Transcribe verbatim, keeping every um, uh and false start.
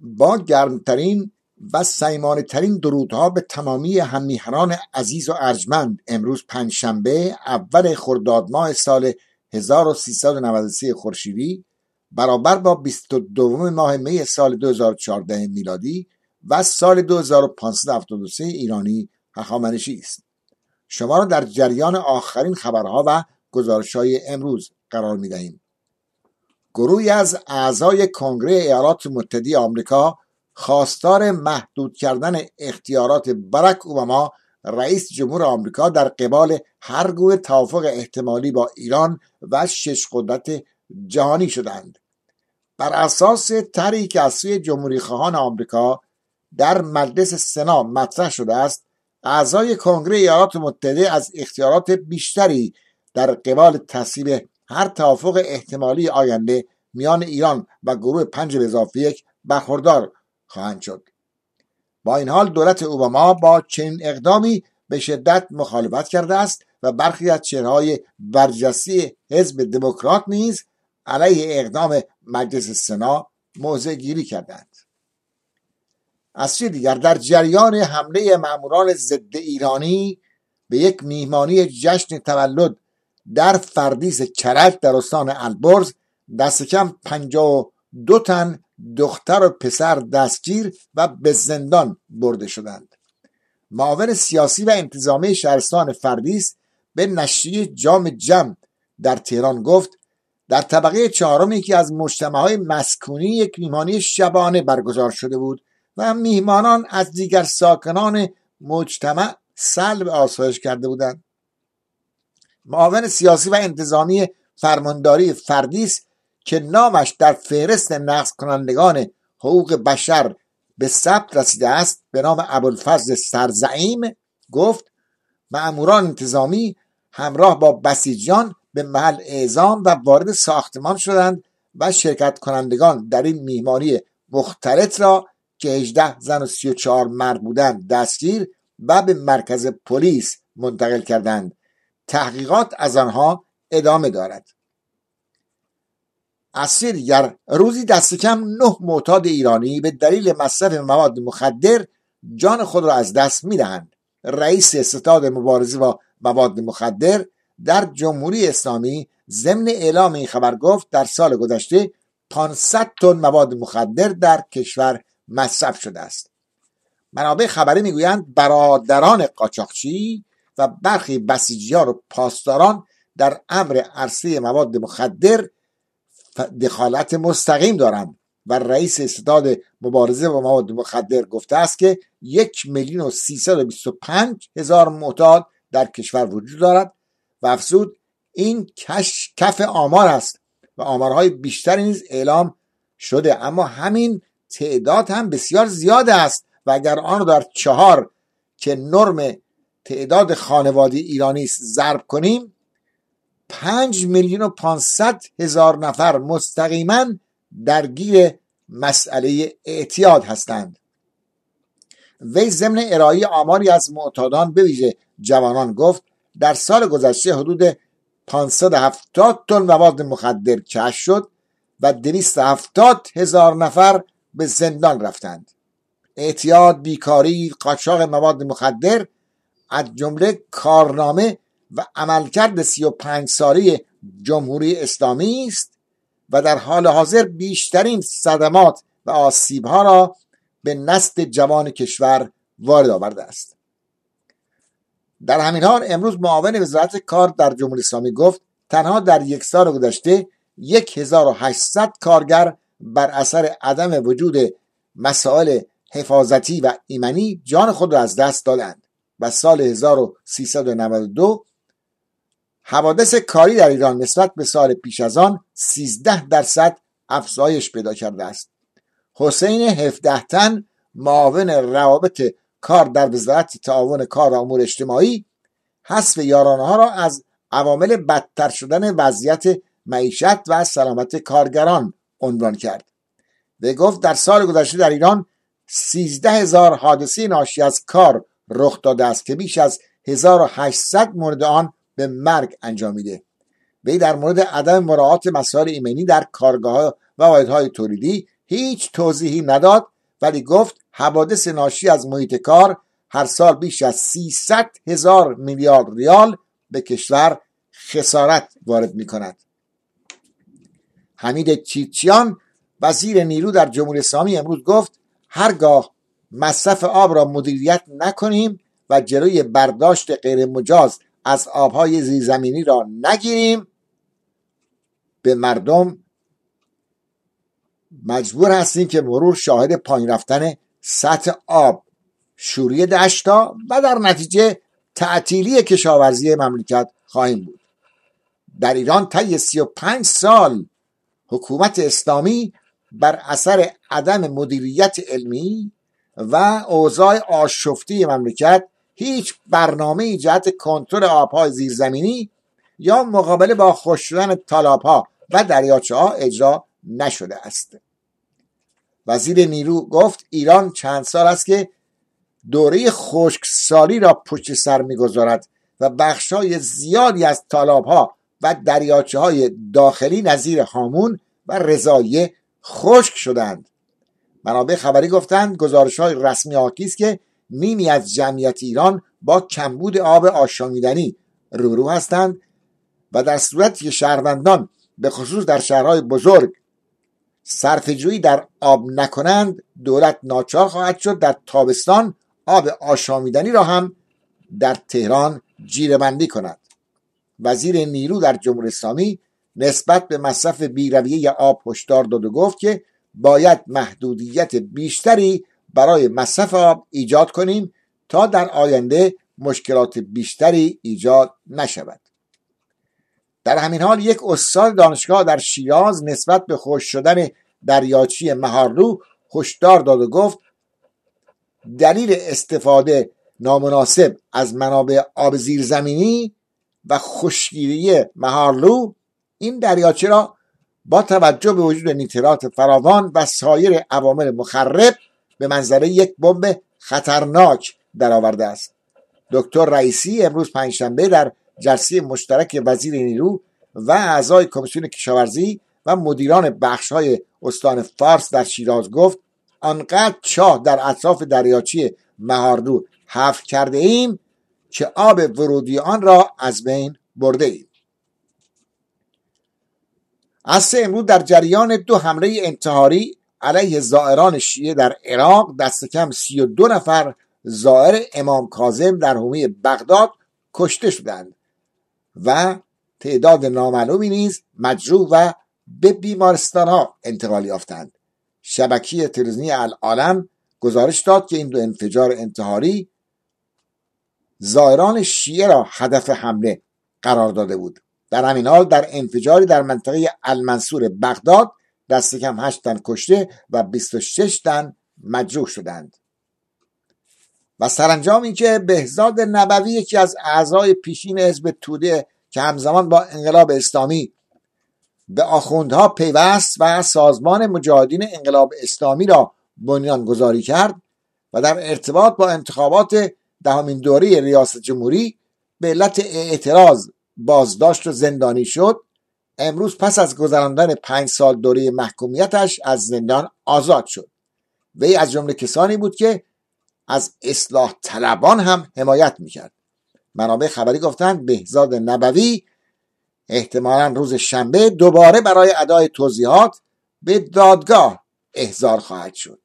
با گرمترین و صمیمانه‌ترین درودها به تمامی هممیهنان عزیز و ارجمند، امروز پنجشنبه اول خرداد ماه سال هزار و سیصد و نود و سه خورشیدی برابر با بیست و دو ماه می سال دو هزار و چهارده میلادی و سال دو هزار و پانصد و هفتاد و سه ایرانی هخامنشی است. شما را در جریان آخرین خبرها و گزارش‌های امروز قرار می‌دهیم. گروهی از اعضای کنگره ایالات متحده آمریکا خواستار محدود کردن اختیارات باراک اوباما رئیس جمهور آمریکا در قبال هر گونه توافق احتمالی با ایران و شش قدرت جهانی شدند. بر اساس طرحی که از سوی جمهوری خواهان آمریکا در مجلس سنا مطرح شده است، اعضای کنگره ایالات متحده از اختیارات بیشتری در قبال تصویب هر توافق احتمالی آینده میان ایران و گروه پنج به اضافه یک برخوردار خواهند شد. با این حال دولت اوباما با چنین اقدامی به شدت مخالفت کرده است و برخی از چهره‌های برجسته حزب دموکرات نیز علیه اقدام مجلس سنا موضع گیری کردند. از سوی دیگر در جریان حمله ماموران ضد ایرانی به یک میهمانی جشن تولد در فردیس کرج در استان البرز دست کم پنجاه و دو تن دختر و پسر دستگیر و به زندان برده شدند. معاون سیاسی و انتظامی شهرستان فردیس به نشریه جام جم در تهران گفت در طبقه چهارم یکی از مجتمع‌های مسکونی یک میهمانی شبانه برگزار شده بود و میهمانان از دیگر ساکنان مجتمع سلب آسایش کرده بودند. معاون سیاسی و انتظامی فرمانداری فردیس که نامش در فهرست نقض کنندگان حقوق بشر به ثبت رسیده است به نام ابوالفضل سرزعیم گفت ماموران انتظامی همراه با بسیجیان به محل اعزام و وارد ساختمان شدند و شرکت کنندگان در این میهمانی مختلط را که هجده زن و سی و چهار مرد بودند دستگیر و به مرکز پلیس منتقل کردند. تحقیقات از آنها ادامه دارد. از سوی دیگر روزی دست کم نه معتاد ایرانی به دلیل مصرف مواد مخدر جان خود را از دست می‌دهند. رئیس ستاد مبارزه با مواد مخدر در جمهوری اسلامی ضمن اعلام این خبر گفت در سال گذشته پانصد تن مواد مخدر در کشور مصرف شده است. منابع خبری میگویند برادران قاچاقچی و برخی بسیجیان و پاسداران در امر عرصه مواد مخدر دخالت مستقیم دارند و رئیس ستاد مبارزه با مواد مخدر گفته است که یک میلیون و سیصد و بیست و پنج هزار معتاد در کشور وجود دارد و افزود این کش کف آمار است و آمارهای بیشتری نیز اعلام شده، اما همین تعداد هم بسیار زیاد است و اگر آن را در چهار که نرم تعداد خانواده ایرانی است ضرب کنیم پنج میلیون و پانصد هزار نفر مستقیما درگیر مسئله اعتیاد هستند. وی ضمن ارائه آماری از معتادان به ویژه جوانان گفت در سال گذشته حدود پانصد و هفتاد تن مواد مخدر کشف شد و دویست و هفتاد هزار نفر به زندان رفتند. اعتیاد، بیکاری، قاچاق مواد مخدر از جمله کارنامه و عملکرد سی و پنج ساله جمهوری اسلامی است و در حال حاضر بیشترین صدمات و آسیب‌ها را به نسل جوان کشور وارد آورده است. در همین حال امروز معاون وزارت کار در جمهوری اسلامی گفت تنها در یک سال گذشته هزار و هشتصد کارگر بر اثر عدم وجود مسائل حفاظتی و ایمنی جان خود را از دست دادند و سال هزار و سیصد و نود و دو حوادث کاری در ایران نسبت به سال پیش از آن سیزده درصد افزایش پیدا کرده است. حسین هفده تن معاون روابط کار در وزارت تعاون کار و امور اجتماعی حذف یارانه ها را از عوامل بدتر شدن وضعیت معیشت و سلامت کارگران عنوان کرد. و گفت در سال گذشته در ایران سیزده هزار حادثه ناشی از کار رخ داده است که بیش از هزار و هشتصد مورد آن به مرگ انجامیده. وی در مورد عدم مراعات مسائل ایمنی در کارگاه و واحدهای تولیدی هیچ توضیحی نداد ولی گفت حوادث ناشی از محیط کار هر سال بیش از سیصد هزار میلیارد ریال به کشور خسارت وارد می کند. حمید چیچیان وزیر نیرو در جمهوری اسلامی امروز گفت هرگاه مصرف آب را مدیریت نکنیم و جلوی برداشت غیر مجاز از آبهای زیرزمینی را نگیریم، به مردم مجبور هستیم که مرور شاهد پایین رفتن سطح آب، شوری دشتا و در نتیجه تعطیلی کشاورزی مملکت خواهیم بود. در ایران طی سی و پنج سال حکومت اسلامی بر اثر عدم مدیریت علمی و اوضاع آشفته مملکت هیچ برنامه‌ای جهت کنترل آب‌های زیرزمینی یا مقابله با خشک شدن تالاب‌ها و دریاچه‌ها اجرا نشده است. وزیر نیرو گفت ایران چند سال است که دوره خشکسالی را پشت سر می‌گذارد و بخش‌های زیادی از تالاب‌ها و دریاچه‌های داخلی نظیر هامون و رضاییه خشک شدند. منابع خبری گفتند گزارش‌های رسمی حاکی است که نیمی از جمعیت ایران با کمبود آب آشامیدنی روبرو هستند و در صورتی که شهروندان به خصوص در شهرهای بزرگ صرفه‌جویی در آب نکنند، دولت ناچار خواهد شد در تابستان آب آشامیدنی را هم در تهران جیره‌بندی کند. وزیر نیرو در جمهوری اسلامی نسبت به مصرف بی‌رویه آب هشدار داد و گفت که باید محدودیت بیشتری برای مصرف آب ایجاد کنیم تا در آینده مشکلات بیشتری ایجاد نشود. در همین حال یک استاد دانشگاه در شیراز نسبت به خشک شدن دریاچه مهارلو هشدار داد و گفت دلیل استفاده نامناسب از منابع آب زیرزمینی و خشکگیری مهارلو این دریاچه را با توجه به وجود نیترات فراوان و سایر عوامل مخرب به منزله یک بمب خطرناک درآورده است. دکتر رئیسی امروز پنجشنبه در جلسه مشترک وزیر نیرو و اعضای کمیسیون کشاورزی و مدیران بخش‌های استان فارس در شیراز گفت آنقدر چاه در اطراف دریاچه مهارلو حفر کرده ایم که آب ورودی آن را از بین برده ایم. عصر امروز در جریان دو حمله انتحاری علیه زائران شیعه در عراق دست کم سی و دو نفر زائر امام کاظم در حومه بغداد کشته شدند و تعداد نامعلومی نیز مجروح و به بیمارستانها انتقال یافتند. شبکه تلویزیونی العالم گزارش داد که این دو انفجار انتحاری زائران شیعه را هدف حمله قرار داده بود. در همین حال در انفجاری در منطقه المنصور بغداد دست کم هشت تن کشته و بیست و شش تن مجروح شدند. و سرانجام این که بهزاد نبوی یکی از اعضای پیشین حزب توده که همزمان با انقلاب اسلامی به آخوندها پیوست و سازمان مجاهدین انقلاب اسلامی را بنیان گذاری کرد و در ارتباط با انتخابات دهمین دوره ریاست جمهوری به علت اعتراض بازداشت و زندانی شد، امروز پس از گذراندن پنج سال دوره محکومیتش از زندان آزاد شد. وی از جمله کسانی بود که از اصلاح طلبان هم حمایت میکرد. منابع خبری گفتند بهزاد نبوی احتمالاً روز شنبه دوباره برای ادای توضیحات به دادگاه احضار خواهد شد.